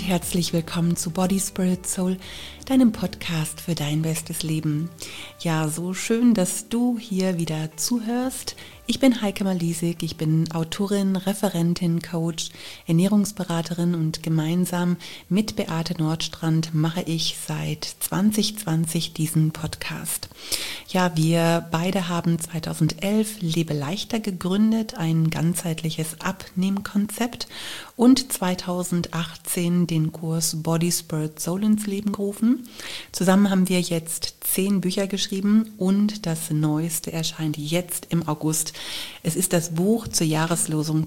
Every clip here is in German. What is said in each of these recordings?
und herzlich willkommen zu Body, Spirit, Soul, deinem Podcast für dein bestes Leben. Ja, so schön, dass du hier wieder zuhörst. Ich bin Heike Malisig, ich bin Autorin, Referentin, Coach, Ernährungsberaterin und gemeinsam mit Beate Nordstrand mache ich seit 2020 diesen Podcast. Ja, wir beide haben 2011 Lebe leichter gegründet, ein ganzheitliches Abnehmkonzept, und 2018 den Kurs Body, Spirit, Soul ins Leben gerufen. Zusammen haben wir jetzt 10 Bücher geschrieben und das Neueste erscheint jetzt im August. Es ist das Buch zur Jahreslosung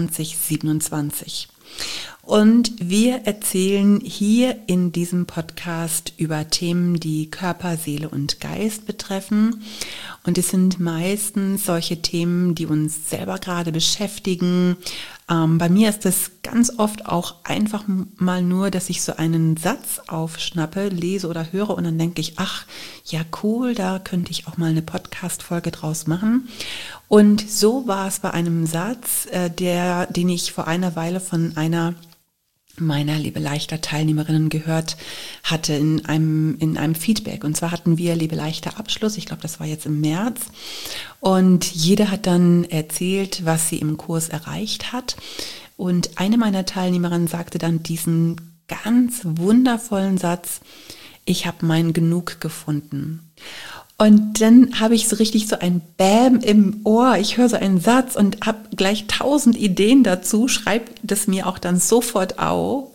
2027. Und wir erzählen hier in diesem Podcast über Themen, die Körper, Seele und Geist betreffen. Und es sind meistens solche Themen, die uns selber gerade beschäftigen. Bei mir ist es ganz oft auch einfach mal nur, dass ich so einen Satz aufschnappe, lese oder höre und dann denke ich, ach, ja cool, da könnte ich auch mal eine Podcast-Folge draus machen. Und so war es bei einem Satz, den ich vor einer Weile von einer meiner Lebe leichter Teilnehmerinnen gehört hatte in einem Feedback. Und zwar hatten wir Lebe leichter Abschluss, ich glaube, das war jetzt im März. Und jede hat dann erzählt, was sie im Kurs erreicht hat. Und eine meiner Teilnehmerinnen sagte dann diesen ganz wundervollen Satz: Ich habe mein Genug gefunden. Und dann habe ich so richtig so ein Bäm im Ohr. Ich höre so einen Satz und habe gleich 1000 Ideen dazu, schreibe das mir auch dann sofort auf.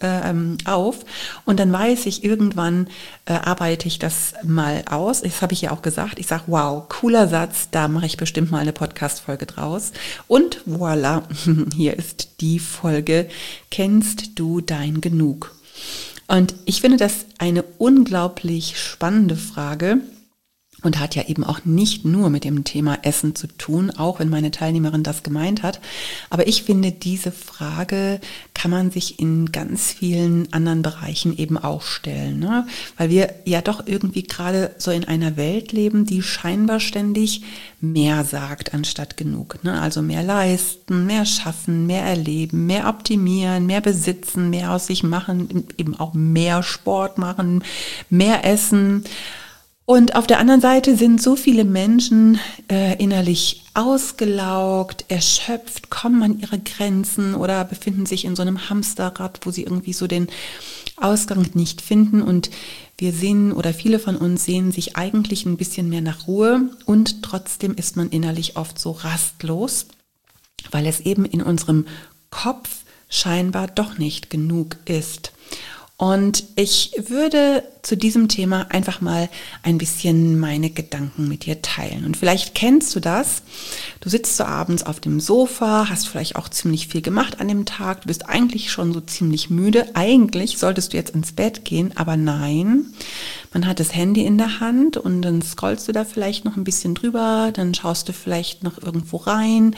Und dann weiß ich, irgendwann arbeite ich das mal aus. Das habe ich ja auch gesagt. Ich sage, wow, cooler Satz, da mache ich bestimmt mal eine Podcast-Folge draus. Und voilà, hier ist die Folge. Kennst du dein Genug? Und ich finde das eine unglaublich spannende Frage. Und hat ja eben auch nicht nur mit dem Thema Essen zu tun, auch wenn meine Teilnehmerin das gemeint hat. Aber ich finde, diese Frage kann man sich in ganz vielen anderen Bereichen eben auch stellen, ne? Weil wir ja doch irgendwie gerade so in einer Welt leben, die scheinbar ständig mehr sagt anstatt genug, ne? Also mehr leisten, mehr schaffen, mehr erleben, mehr optimieren, mehr besitzen, mehr aus sich machen, eben auch mehr Sport machen, mehr essen. Und auf der anderen Seite sind so viele Menschen innerlich ausgelaugt, erschöpft, kommen an ihre Grenzen oder befinden sich in so einem Hamsterrad, wo sie irgendwie so den Ausgang nicht finden. Und wir sehen, oder viele von uns sehen sich eigentlich ein bisschen mehr nach Ruhe, und trotzdem ist man innerlich oft so rastlos, weil es eben in unserem Kopf scheinbar doch nicht genug ist. Und ich würde zu diesem Thema einfach mal ein bisschen meine Gedanken mit dir teilen. Und vielleicht kennst du das. Du sitzt so abends auf dem Sofa, hast vielleicht auch ziemlich viel gemacht an dem Tag. Du bist eigentlich schon so ziemlich müde. Eigentlich solltest du jetzt ins Bett gehen, aber nein. Man hat das Handy in der Hand und dann scrollst du da vielleicht noch ein bisschen drüber. Dann schaust du vielleicht noch irgendwo rein.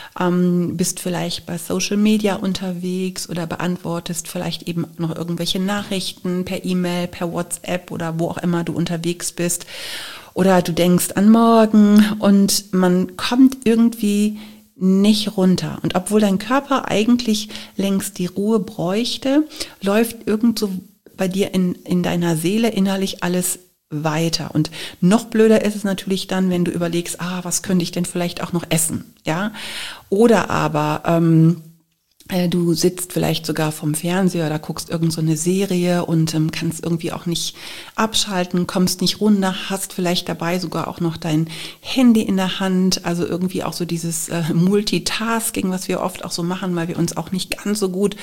Bist vielleicht bei Social Media unterwegs oder beantwortest vielleicht eben noch irgendwelche Nachrichten per E-Mail, per WhatsApp oder wo auch immer du unterwegs bist. Oder du denkst an morgen und man kommt irgendwie nicht runter. Und obwohl dein Körper eigentlich längst die Ruhe bräuchte, läuft irgend so bei dir in deiner Seele innerlich alles weiter. Und noch blöder ist es natürlich dann, wenn du überlegst, was könnte ich denn vielleicht auch noch essen, ja? Oder aber du sitzt vielleicht sogar vorm Fernseher oder guckst irgend so eine Serie und kannst irgendwie auch nicht abschalten, kommst nicht runter, hast vielleicht dabei sogar auch noch dein Handy in der Hand, also irgendwie auch so dieses Multitasking, was wir oft auch so machen, weil wir uns auch nicht ganz so gut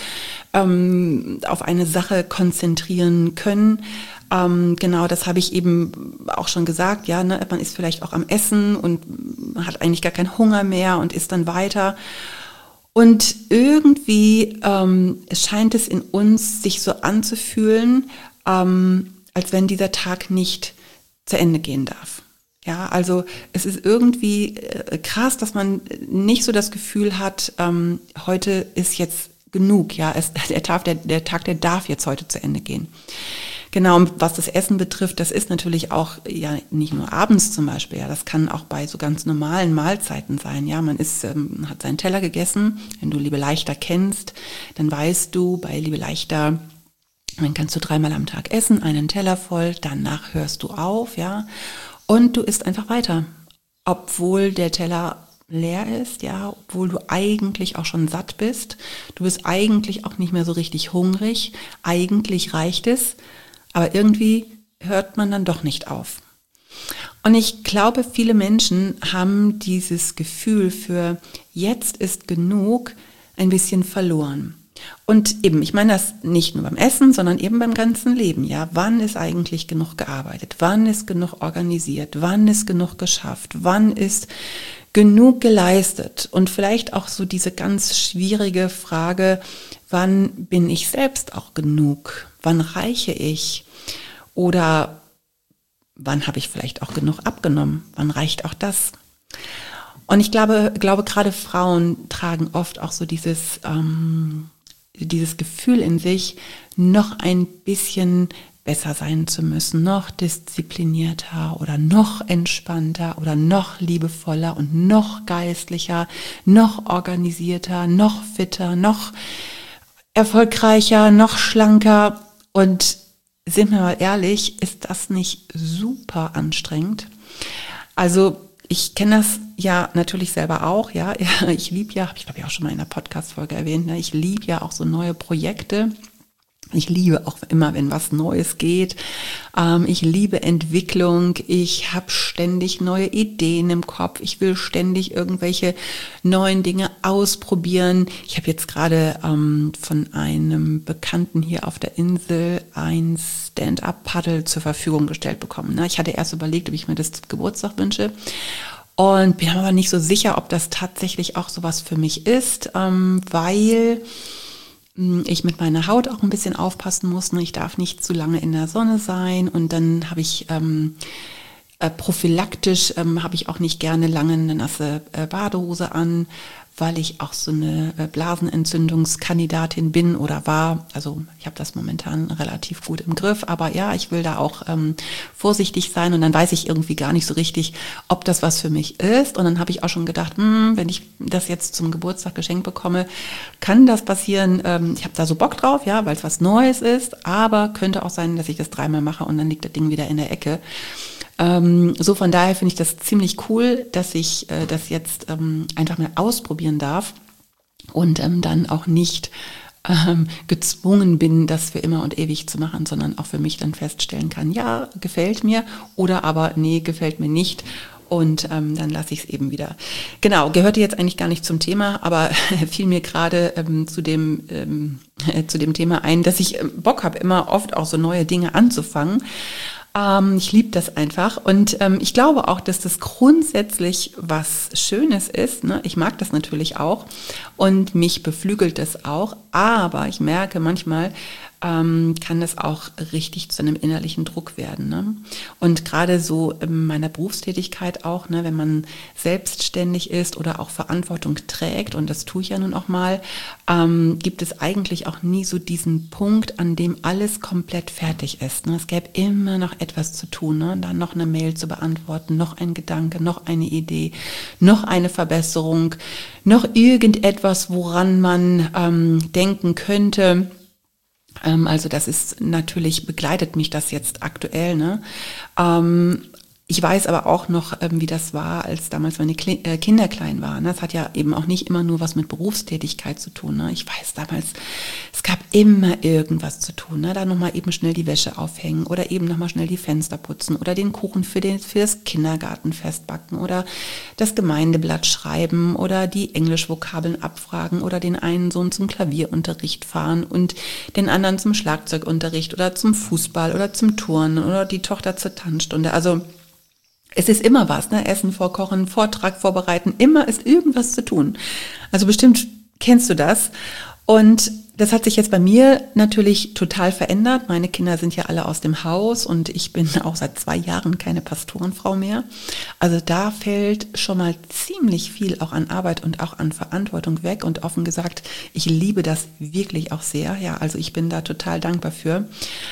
auf eine Sache konzentrieren können. Genau, das habe ich eben auch schon gesagt, ja, ne, man ist vielleicht auch am Essen und hat eigentlich gar keinen Hunger mehr und isst dann weiter. Und irgendwie scheint es in uns sich so anzufühlen, als wenn dieser Tag nicht zu Ende gehen darf. Ja, also es ist irgendwie krass, dass man nicht so das Gefühl hat, heute ist jetzt genug. Ja, der Tag, der darf jetzt heute zu Ende gehen. Genau, und was das Essen betrifft, das ist natürlich auch ja nicht nur abends zum Beispiel, ja, das kann auch bei so ganz normalen Mahlzeiten sein. Ja, man hat seinen Teller gegessen. Wenn du Lebe leichter kennst, dann weißt du, bei Lebe leichter Dann kannst du 3-mal am Tag essen, einen Teller voll, danach hörst du auf, ja, und du isst einfach weiter, obwohl der Teller leer ist, ja, obwohl du eigentlich auch schon satt bist. Du bist eigentlich auch nicht mehr so richtig hungrig. Eigentlich reicht es, aber irgendwie hört man dann doch nicht auf. Und ich glaube, viele Menschen haben dieses Gefühl für jetzt ist genug ein bisschen verloren. Und eben, ich meine das nicht nur beim Essen, sondern eben beim ganzen Leben. Ja, wann ist eigentlich genug gearbeitet? Wann ist genug organisiert? Wann ist genug geschafft? Wann ist genug geleistet? Und vielleicht auch so diese ganz schwierige Frage, wann bin ich selbst auch genug? Wann reiche ich? Oder wann habe ich vielleicht auch genug abgenommen? Wann reicht auch das? Und ich glaube gerade Frauen tragen oft auch so dieses Gefühl in sich, noch ein bisschen besser sein zu müssen, noch disziplinierter oder noch entspannter oder noch liebevoller und noch geistlicher, noch organisierter, noch fitter, noch erfolgreicher, noch schlanker. Und sind wir mal ehrlich, ist das nicht super anstrengend? Also ich kenne das ja natürlich selber auch, ja. Ich liebe ja, habe ich glaube ich auch schon mal in einer Podcast-Folge erwähnt, ne? Ich liebe ja auch so neue Projekte. Ich liebe auch immer, wenn was Neues geht. Ich liebe Entwicklung. Ich habe ständig neue Ideen im Kopf. Ich will ständig irgendwelche neuen Dinge ausprobieren. Ich habe jetzt gerade von einem Bekannten hier auf der Insel ein Stand-up-Paddle zur Verfügung gestellt bekommen. Ich hatte erst überlegt, ob ich mir das zum Geburtstag wünsche. Und bin aber nicht so sicher, ob das tatsächlich auch sowas für mich ist, weil ich mit meiner Haut auch ein bisschen aufpassen muss. Ich darf nicht zu lange in der Sonne sein und dann habe ich prophylaktisch habe ich auch nicht gerne lange eine nasse Badehose an, weil ich auch so eine Blasenentzündungskandidatin bin oder war. Also ich habe das momentan relativ gut im Griff, aber ja, ich will da auch vorsichtig sein und dann weiß ich irgendwie gar nicht so richtig, ob das was für mich ist. Und dann habe ich auch schon gedacht, wenn ich das jetzt zum Geburtstag geschenkt bekomme, kann das passieren. Ich habe da so Bock drauf, ja, weil es was Neues ist, aber könnte auch sein, dass ich das 3-mal mache und dann liegt das Ding wieder in der Ecke. So von daher finde ich das ziemlich cool, dass ich das jetzt einfach mal ausprobieren darf und dann auch nicht gezwungen bin, das für immer und ewig zu machen, sondern auch für mich dann feststellen kann, ja, gefällt mir oder aber nee, gefällt mir nicht. Und dann lasse ich es eben wieder. Genau, gehörte jetzt eigentlich gar nicht zum Thema, aber fiel mir gerade zu dem Thema ein, dass ich Bock habe, immer oft auch so neue Dinge anzufangen. Ich liebe das einfach und ich glaube auch, dass das grundsätzlich was Schönes ist. Ne? Ich mag das natürlich auch und mich beflügelt das auch, aber ich merke manchmal, kann das auch richtig zu einem innerlichen Druck werden. Ne? Und gerade so in meiner Berufstätigkeit auch, ne, wenn man selbstständig ist oder auch Verantwortung trägt, und das tue ich ja nun auch mal, gibt es eigentlich auch nie so diesen Punkt, an dem alles komplett fertig ist. Ne? Es gäbe immer noch etwas zu tun, ne? Dann noch eine Mail zu beantworten, noch ein Gedanke, noch eine Idee, noch eine Verbesserung, noch irgendetwas, woran man denken könnte. Also das ist natürlich, begleitet mich das jetzt aktuell. Ne? Ich weiß aber auch noch, wie das war, als damals meine Kinder klein waren. Das hat ja eben auch nicht immer nur was mit Berufstätigkeit zu tun. Ne? Ich weiß damals, es gab immer irgendwas zu tun. Ne? Da nochmal eben schnell die Wäsche aufhängen oder eben nochmal schnell die Fenster putzen oder den Kuchen für das Kindergartenfest backen oder das Gemeindeblatt schreiben oder die Englischvokabeln abfragen oder den einen Sohn zum Klavierunterricht fahren und den anderen zum Schlagzeugunterricht oder zum Fußball oder zum Turnen oder die Tochter zur Tanzstunde. Also es ist immer was, ne? Essen vorkochen, Vortrag vorbereiten, immer ist irgendwas zu tun. Also bestimmt kennst du das. Und das hat sich jetzt bei mir natürlich total verändert. Meine Kinder sind ja alle aus dem Haus und ich bin auch seit 2 Jahren keine Pastorenfrau mehr. Also da fällt schon mal ziemlich viel auch an Arbeit und auch an Verantwortung weg. Und offen gesagt, ich liebe das wirklich auch sehr. Ja, also ich bin da total dankbar für.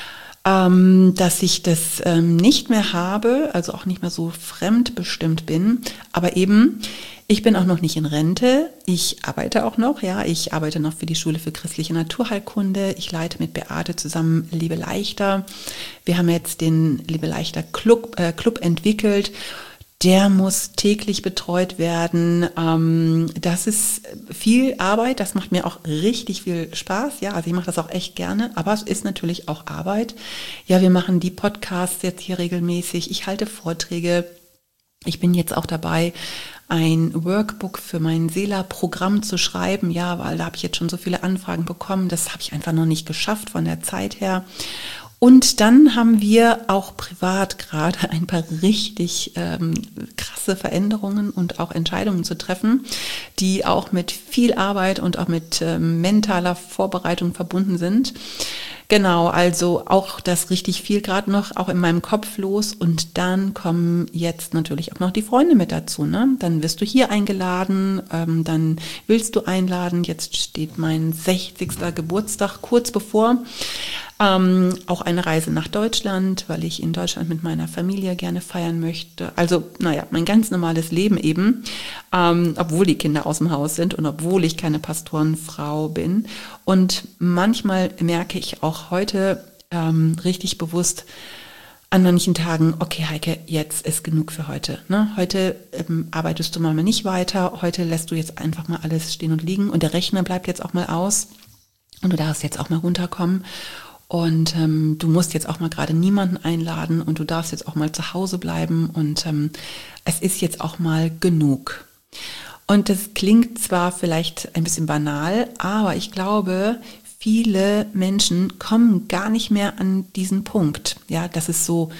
dass ich das nicht mehr habe, also auch nicht mehr so fremdbestimmt bin. Aber eben, ich bin auch noch nicht in Rente. Ich arbeite auch noch, ja. Ich arbeite noch für die Schule für christliche Naturheilkunde. Ich leite mit Beate zusammen Liebe Leichter. Wir haben jetzt den Liebe Leichter Club entwickelt. Der muss täglich betreut werden. Das ist viel Arbeit, das macht mir auch richtig viel Spaß. Ja, also ich mache das auch echt gerne, aber es ist natürlich auch Arbeit. Ja, wir machen die Podcasts jetzt hier regelmäßig. Ich halte Vorträge. Ich bin jetzt auch dabei, ein Workbook für mein Seela-Programm zu schreiben. Ja, weil da habe ich jetzt schon so viele Anfragen bekommen. Das habe ich einfach noch nicht geschafft von der Zeit her. Und dann haben wir auch privat gerade ein paar richtig krasse Veränderungen und auch Entscheidungen zu treffen, die auch mit viel Arbeit und auch mit mentaler Vorbereitung verbunden sind. Genau, also auch das richtig viel gerade noch auch in meinem Kopf los und dann kommen jetzt natürlich auch noch die Freunde mit dazu, ne? Dann wirst du hier eingeladen, dann willst du einladen, jetzt steht mein 60. Geburtstag kurz bevor. Auch eine Reise nach Deutschland, weil ich in Deutschland mit meiner Familie gerne feiern möchte. Also, mein ganz normales Leben eben, obwohl die Kinder aus dem Haus sind und obwohl ich keine Pastorenfrau bin. Und manchmal merke ich auch heute richtig bewusst an manchen Tagen, okay Heike, jetzt ist genug für heute. Ne? Heute arbeitest du mal nicht weiter, heute lässt du jetzt einfach mal alles stehen und liegen und der Rechner bleibt jetzt auch mal aus und du darfst jetzt auch mal runterkommen. Und du musst jetzt auch mal gerade niemanden einladen und du darfst jetzt auch mal zu Hause bleiben und es ist jetzt auch mal genug. Und das klingt zwar vielleicht ein bisschen banal, aber ich glaube, viele Menschen kommen gar nicht mehr an diesen Punkt, ja, dass es so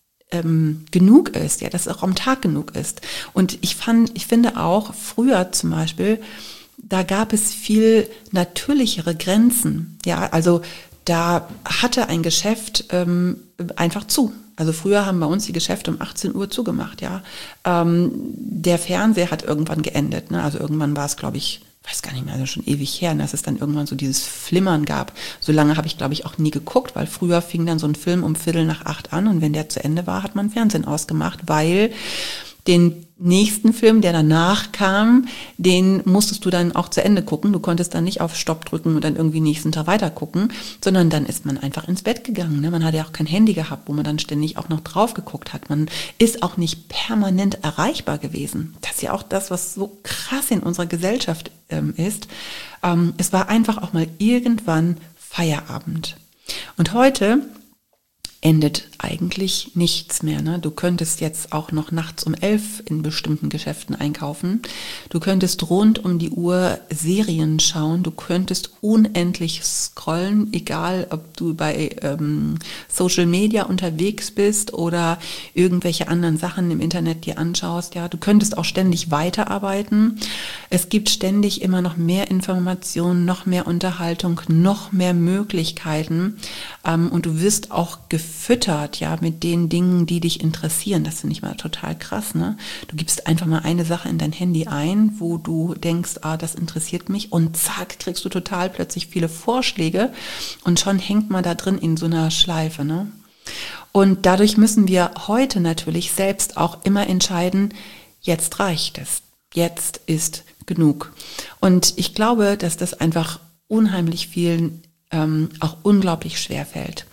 genug ist, ja, dass es auch am Tag genug ist. Und ich finde auch früher zum Beispiel, da gab es viel natürlichere Grenzen, ja, also da hatte ein Geschäft einfach zu. Also früher haben bei uns die Geschäfte um 18 Uhr zugemacht, ja. Der Fernseher hat irgendwann geendet, ne? Also irgendwann war es, glaube ich, weiß gar nicht mehr, also schon ewig her, dass es dann irgendwann so dieses Flimmern gab. So lange habe ich, glaube ich, auch nie geguckt, weil früher fing dann so ein Film um 7:45 an und wenn der zu Ende war, hat man Fernsehen ausgemacht, weil den nächsten Film, der danach kam, den musstest du dann auch zu Ende gucken. Du konntest dann nicht auf Stopp drücken und dann irgendwie nächsten Tag weiter gucken, sondern dann ist man einfach ins Bett gegangen. Ne? Man hat ja auch kein Handy gehabt, wo man dann ständig auch noch drauf geguckt hat. Man ist auch nicht permanent erreichbar gewesen. Das ist ja auch das, was so krass in unserer Gesellschaft ist. Es war einfach auch mal irgendwann Feierabend. Und heute endet eigentlich nichts mehr. Ne? Du könntest jetzt auch noch nachts um 11 in bestimmten Geschäften einkaufen. Du könntest rund um die Uhr Serien schauen. Du könntest unendlich scrollen, egal ob du bei Social Media unterwegs bist oder irgendwelche anderen Sachen im Internet dir anschaust. Ja, du könntest auch ständig weiterarbeiten. Es gibt ständig immer noch mehr Informationen, noch mehr Unterhaltung, noch mehr Möglichkeiten. Und du wirst auch gefüttert, ja, mit den Dingen, die dich interessieren. Das finde ich mal total krass, ne? Du gibst einfach mal eine Sache in dein Handy ein, wo du denkst, das interessiert mich und zack, kriegst du total plötzlich viele Vorschläge und schon hängt man da drin in so einer Schleife, ne? Und dadurch müssen wir heute natürlich selbst auch immer entscheiden, jetzt reicht es, jetzt ist genug. Und ich glaube, dass das einfach unheimlich vielen auch unglaublich schwer fällt.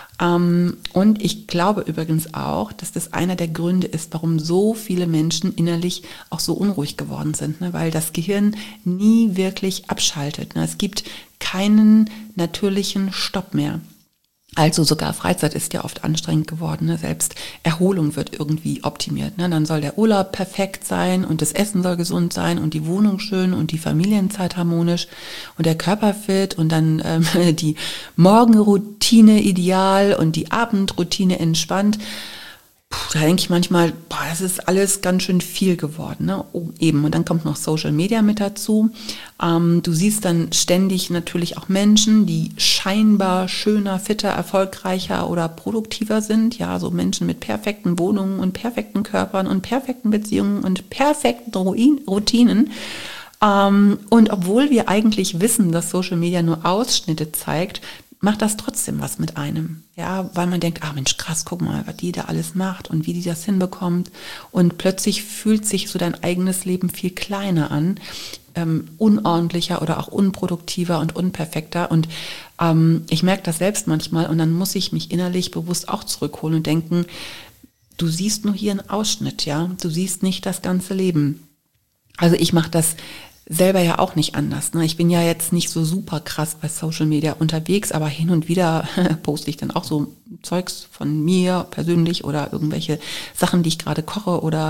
Und ich glaube übrigens auch, dass das einer der Gründe ist, warum so viele Menschen innerlich auch so unruhig geworden sind, ne? Weil das Gehirn nie wirklich abschaltet. Ne? Es gibt keinen natürlichen Stopp mehr. Also sogar Freizeit ist ja oft anstrengend geworden, ne? Selbst Erholung wird irgendwie optimiert. Ne? Dann soll der Urlaub perfekt sein und das Essen soll gesund sein und die Wohnung schön und die Familienzeit harmonisch und der Körper fit und dann die Morgenroutine ideal und die Abendroutine entspannt. Da denke ich manchmal, das ist alles ganz schön viel geworden. Ne? Oh, eben, und dann kommt noch Social Media mit dazu. Du siehst dann ständig natürlich auch Menschen, die scheinbar schöner, fitter, erfolgreicher oder produktiver sind. Ja, so Menschen mit perfekten Wohnungen und perfekten Körpern und perfekten Beziehungen und perfekten Routinen. Und obwohl wir eigentlich wissen, dass Social Media nur Ausschnitte zeigt, macht das trotzdem was mit einem. Ja, weil man denkt, Mensch, krass, guck mal, was die da alles macht und wie die das hinbekommt. Und plötzlich fühlt sich so dein eigenes Leben viel kleiner an, unordentlicher oder auch unproduktiver und unperfekter. Und ich merke das selbst manchmal und dann muss ich mich innerlich bewusst auch zurückholen und denken, du siehst nur hier einen Ausschnitt, ja, du siehst nicht das ganze Leben. Also ich mache das selber ja auch nicht anders. Ne? Ich bin ja jetzt nicht so super krass bei Social Media unterwegs, aber hin und wieder poste ich dann auch so Zeugs von mir persönlich oder irgendwelche Sachen, die ich gerade koche oder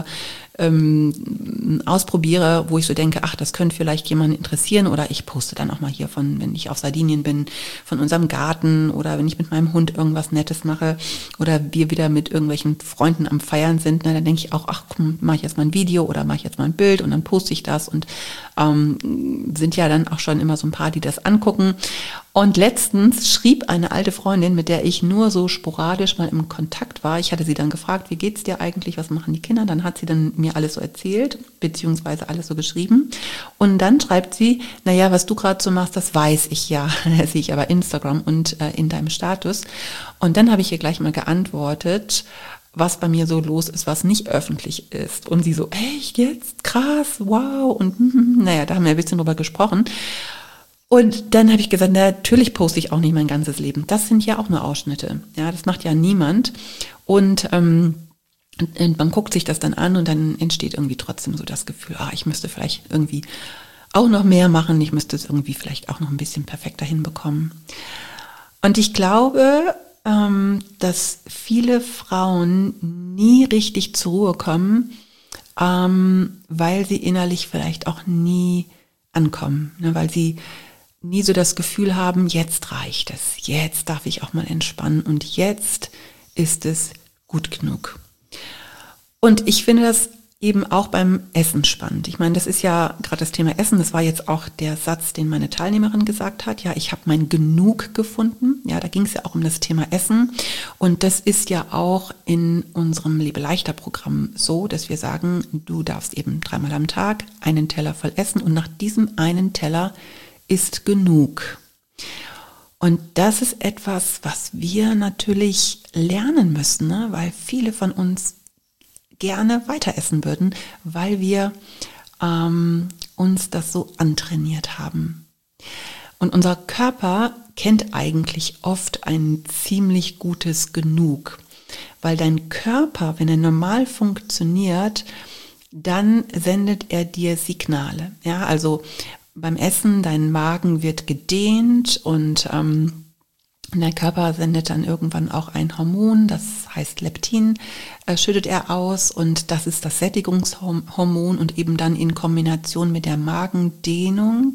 ausprobiere, wo ich so denke, das könnte vielleicht jemanden interessieren, oder ich poste dann auch mal hier von, wenn ich auf Sardinien bin, von unserem Garten, oder wenn ich mit meinem Hund irgendwas Nettes mache oder wir wieder mit irgendwelchen Freunden am Feiern sind, dann denke ich auch, komm, mache ich jetzt mal ein Video oder mache ich jetzt mal ein Bild und dann poste ich das, und sind ja dann auch schon immer so ein paar, die das angucken. Und letztens schrieb eine alte Freundin, mit der ich nur so sporadisch mal im Kontakt war. Ich hatte sie dann gefragt, wie geht's dir eigentlich, was machen die Kinder? Dann hat sie dann mir alles so erzählt, beziehungsweise alles so geschrieben. Und dann schreibt sie, naja, was du gerade so machst, das weiß ich ja. Das sehe ich aber Instagram und in deinem Status. Und dann habe ich ihr gleich mal geantwortet, was bei mir so los ist, was nicht öffentlich ist. Und sie so, echt jetzt? Krass, wow. Und naja, da haben wir ein bisschen drüber gesprochen. Und dann habe ich gesagt, natürlich poste ich auch nicht mein ganzes Leben. Das sind ja auch nur Ausschnitte. Ja, das macht ja niemand. Und man guckt sich das dann an und dann entsteht irgendwie trotzdem so das Gefühl, ich müsste vielleicht irgendwie auch noch mehr machen. Ich müsste es irgendwie vielleicht auch noch ein bisschen perfekter hinbekommen. Und ich glaube, dass viele Frauen nie richtig zur Ruhe kommen, weil sie innerlich vielleicht auch nie ankommen, ne, weil sie nie so das Gefühl haben, jetzt reicht es, jetzt darf ich auch mal entspannen und jetzt ist es gut genug. Und ich finde das eben auch beim Essen spannend. Ich meine, das ist ja gerade das Thema Essen, das war jetzt auch der Satz, den meine Teilnehmerin gesagt hat, ja, ich habe mein Genug gefunden. Ja, da ging es ja auch um das Thema Essen, und das ist ja auch in unserem Lebe-leichter-Programm so, dass wir sagen, du darfst eben 3-mal am Tag einen Teller voll essen und nach diesem einen Teller ist genug. Und das ist etwas, was wir natürlich lernen müssen, ne? Weil viele von uns gerne weiter essen würden, weil wir uns das so antrainiert haben. Und unser Körper kennt eigentlich oft ein ziemlich gutes Genug, weil dein Körper, wenn er normal funktioniert, dann sendet er dir Signale. Ja, also beim Essen, dein Magen wird gedehnt und der Körper sendet dann irgendwann auch ein Hormon, das heißt Leptin, schüttet er aus, und das ist das Sättigungshormon, und eben dann in Kombination mit der Magendehnung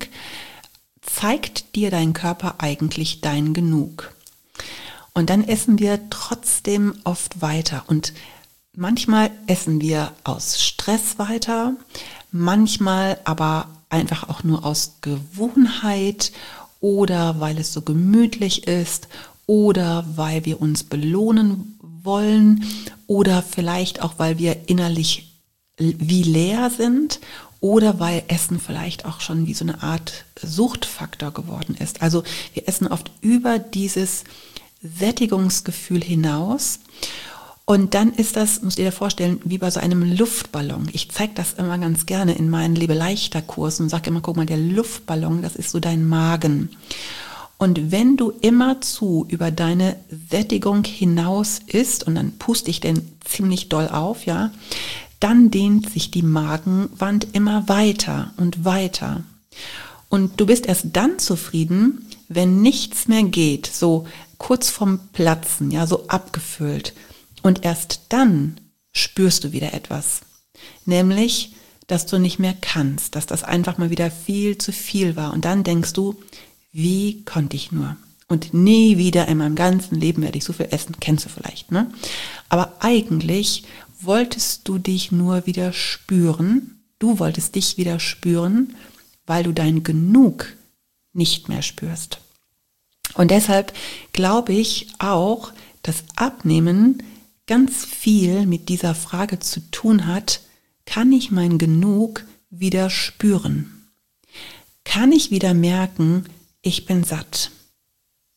zeigt dir dein Körper eigentlich dein Genug. Und dann essen wir trotzdem oft weiter, und manchmal essen wir aus Stress weiter, manchmal aber einfach auch nur aus Gewohnheit oder weil es so gemütlich ist oder weil wir uns belohnen wollen oder vielleicht auch, weil wir innerlich wie leer sind oder weil Essen vielleicht auch schon wie so eine Art Suchtfaktor geworden ist. Also wir essen oft über dieses Sättigungsgefühl hinaus. Und dann ist das, musst du dir vorstellen, wie bei so einem Luftballon. Ich zeige das immer ganz gerne in meinen Lebe-leichter-Kursen und sage immer, guck mal, der Luftballon, das ist so dein Magen. Und wenn du immerzu über deine Sättigung hinaus isst, und dann puste ich den ziemlich doll auf, ja, dann dehnt sich die Magenwand immer weiter und weiter. Und du bist erst dann zufrieden, wenn nichts mehr geht, so kurz vorm Platzen, ja, so abgefüllt. Und erst dann spürst du wieder etwas, nämlich, dass du nicht mehr kannst, dass das einfach mal wieder viel zu viel war. Und dann denkst du, wie konnte ich nur? Und nie wieder in meinem ganzen Leben werde ich so viel essen, kennst du vielleicht, ne? Aber eigentlich wolltest du dich nur wieder spüren, du wolltest dich wieder spüren, weil du dein Genug nicht mehr spürst. Und deshalb glaube ich auch, dass Abnehmen ganz viel mit dieser Frage zu tun hat, kann ich mein Genug wieder spüren? Kann ich wieder merken, ich bin satt?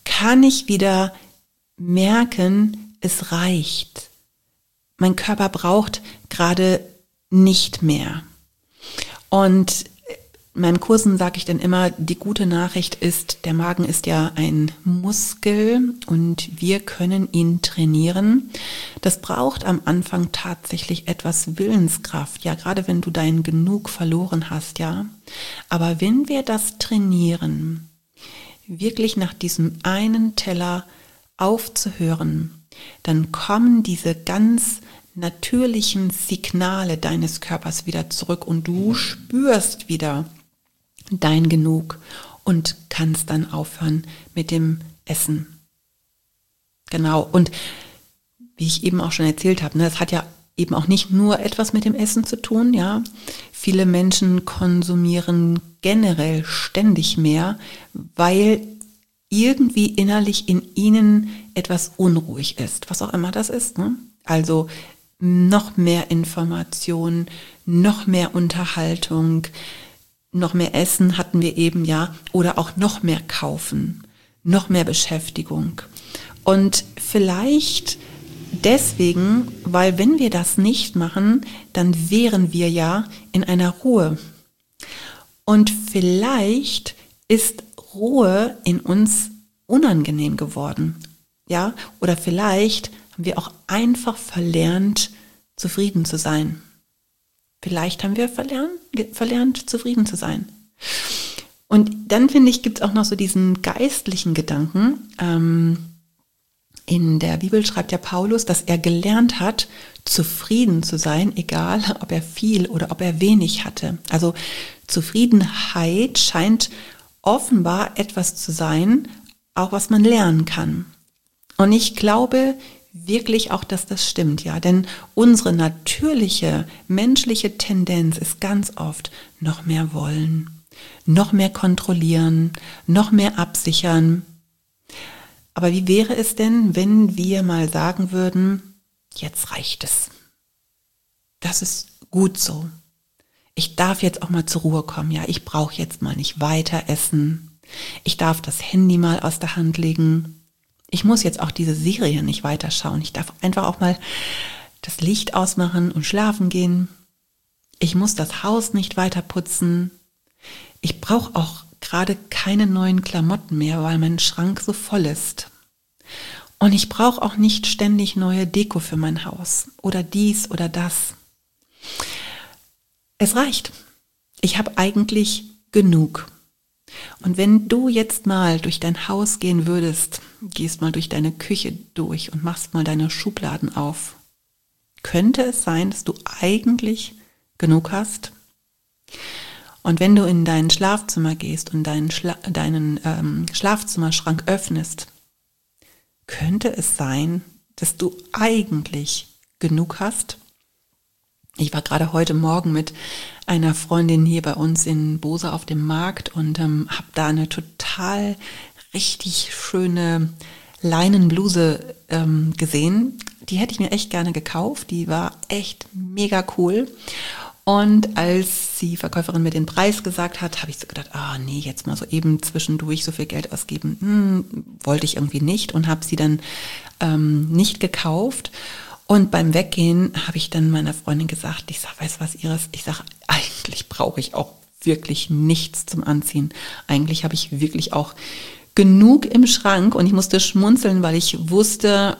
kann ich wieder merken, es reicht. Mein Körper braucht gerade nicht mehr. Und in meinen Kursen sage ich dann immer, die gute Nachricht ist, der Magen ist ja ein Muskel und wir können ihn trainieren. Das braucht am Anfang tatsächlich etwas Willenskraft, ja, gerade wenn du deinen Genug verloren hast, ja. Aber wenn wir das trainieren, wirklich nach diesem einen Teller aufzuhören, dann kommen diese ganz natürlichen Signale deines Körpers wieder zurück und du spürst wieder dein Genug und kannst dann aufhören mit dem Essen. Genau, und wie ich eben auch schon erzählt habe, das hat ja eben auch nicht nur etwas mit dem Essen zu tun, ja. Viele Menschen konsumieren generell ständig mehr, weil irgendwie innerlich in ihnen etwas unruhig ist, was auch immer das ist, ne? Also noch mehr Information, noch mehr Unterhaltung, noch mehr Essen hatten wir eben, ja, oder auch noch mehr kaufen, noch mehr Beschäftigung. Und vielleicht deswegen, weil wenn wir das nicht machen, dann wären wir ja in einer Ruhe. Und vielleicht ist Ruhe in uns unangenehm geworden, ja, oder vielleicht haben wir auch einfach verlernt, zufrieden zu sein. Vielleicht haben wir verlernt, zufrieden zu sein. Und dann finde ich, gibt es auch noch so diesen geistlichen Gedanken. In der Bibel schreibt ja Paulus, dass er gelernt hat, zufrieden zu sein, egal ob er viel oder ob er wenig hatte. Also Zufriedenheit scheint offenbar etwas zu sein, auch was man lernen kann. Und ich glaube wirklich auch, dass das stimmt, ja, denn unsere natürliche menschliche Tendenz ist ganz oft noch mehr wollen, noch mehr kontrollieren, noch mehr absichern. Aber wie wäre es denn, wenn wir mal sagen würden, jetzt reicht es. Das ist gut so. Ich darf jetzt auch mal zur Ruhe kommen, ja, ich brauche jetzt mal nicht weiter essen. Ich darf das Handy mal aus der Hand legen. Ich muss jetzt auch diese Serie nicht weiterschauen. Ich darf einfach auch mal das Licht ausmachen und schlafen gehen. Ich muss das Haus nicht weiter putzen. Ich brauche auch gerade keine neuen Klamotten mehr, weil mein Schrank so voll ist. Und ich brauche auch nicht ständig neue Deko für mein Haus oder dies oder das. Es reicht. Ich habe eigentlich genug. Und wenn du jetzt mal durch dein Haus gehen würdest, gehst mal durch deine Küche durch und machst mal deine Schubladen auf, könnte es sein, dass du eigentlich genug hast? Und wenn du in dein Schlafzimmer gehst und deinen Schlafzimmerschrank öffnest, könnte es sein, dass du eigentlich genug hast? Ich war gerade heute Morgen mit einer Freundin hier bei uns in Bose auf dem Markt und habe da eine total richtig schöne Leinenbluse gesehen. Die hätte ich mir echt gerne gekauft. Die war echt mega cool. Und als die Verkäuferin mir den Preis gesagt hat, habe ich so gedacht, nee, jetzt mal so eben zwischendurch so viel Geld ausgeben, wollte ich irgendwie nicht und habe sie dann nicht gekauft. Und beim Weggehen habe ich dann meiner Freundin gesagt, ich sage, weißt du was, Iris, ich sage, eigentlich brauche ich auch wirklich nichts zum Anziehen. Eigentlich habe ich wirklich auch genug im Schrank und ich musste schmunzeln, weil ich wusste,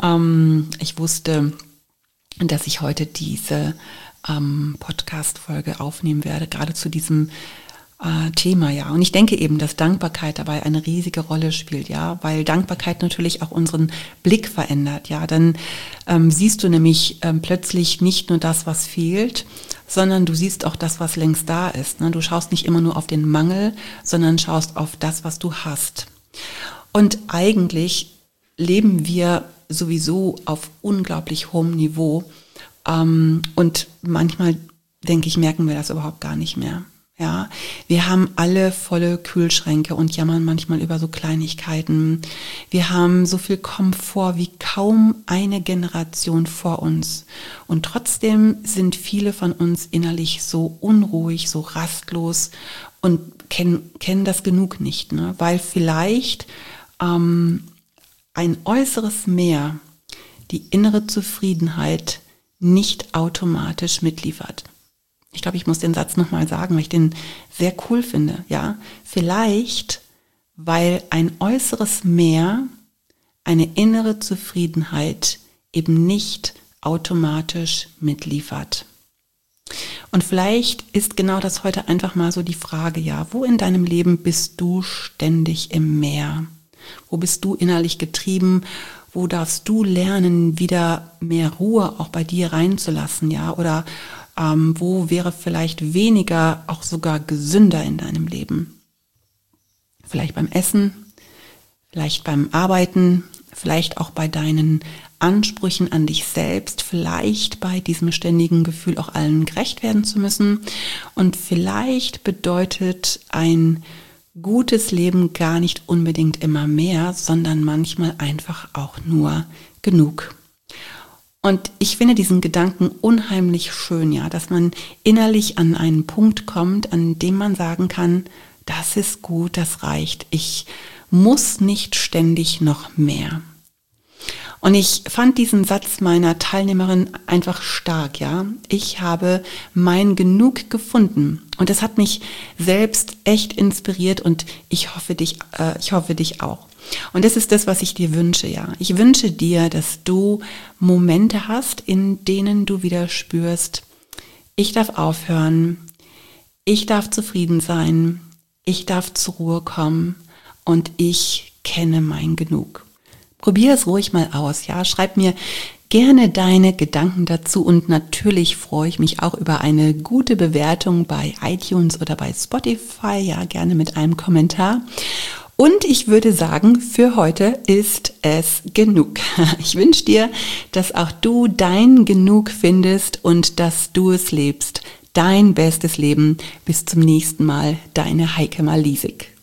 dass ich heute diese Podcast-Folge aufnehmen werde, gerade zu diesem Thema, ja. Und ich denke eben, dass Dankbarkeit dabei eine riesige Rolle spielt, ja, weil Dankbarkeit natürlich auch unseren Blick verändert, ja. Dann siehst du nämlich plötzlich nicht nur das, was fehlt, sondern du siehst auch das, was längst da ist, ne? Du schaust nicht immer nur auf den Mangel, sondern schaust auf das, was du hast. Und eigentlich leben wir sowieso auf unglaublich hohem Niveau und manchmal, denke ich, merken wir das überhaupt gar nicht mehr. Ja, wir haben alle volle Kühlschränke und jammern manchmal über so Kleinigkeiten. Wir haben so viel Komfort wie kaum eine Generation vor uns. Und trotzdem sind viele von uns innerlich so unruhig, so rastlos und kennen das genug nicht, ne? Weil vielleicht ein äußeres Mehr die innere Zufriedenheit nicht automatisch mitliefert. Ich glaube, ich muss den Satz nochmal sagen, weil ich den sehr cool finde. Ja, vielleicht, weil ein äußeres Mehr eine innere Zufriedenheit eben nicht automatisch mitliefert. Und vielleicht ist genau das heute einfach mal so die Frage, ja, wo in deinem Leben bist du ständig im Meer? Wo bist du innerlich getrieben? Wo darfst du lernen, wieder mehr Ruhe auch bei dir reinzulassen, ja? Oder wo wäre vielleicht weniger auch sogar gesünder in deinem Leben? Vielleicht beim Essen, vielleicht beim Arbeiten, vielleicht auch bei deinen Ansprüchen an dich selbst, vielleicht bei diesem ständigen Gefühl, auch allen gerecht werden zu müssen. Und vielleicht bedeutet ein gutes Leben gar nicht unbedingt immer mehr, sondern manchmal einfach auch nur genug. Und ich finde diesen Gedanken unheimlich schön, ja, dass man innerlich an einen Punkt kommt, an dem man sagen kann, das ist gut, das reicht. Ich muss nicht ständig noch mehr. Und ich fand diesen Satz meiner Teilnehmerin einfach stark, ja. Ich habe mein Genug gefunden und das hat mich selbst echt inspiriert und ich hoffe dich auch. Und das ist das, was ich dir wünsche, ja. Ich wünsche dir, dass du Momente hast, in denen du wieder spürst, ich darf aufhören, ich darf zufrieden sein, ich darf zur Ruhe kommen und ich kenne mein Genug. Probier es ruhig mal aus, ja. Schreib mir gerne deine Gedanken dazu und natürlich freue ich mich auch über eine gute Bewertung bei iTunes oder bei Spotify, ja, gerne mit einem Kommentar. Und ich würde sagen, für heute ist es genug. Ich wünsche dir, dass auch du dein Genug findest und dass du es lebst. Dein bestes Leben. Bis zum nächsten Mal, deine Heike Malisig.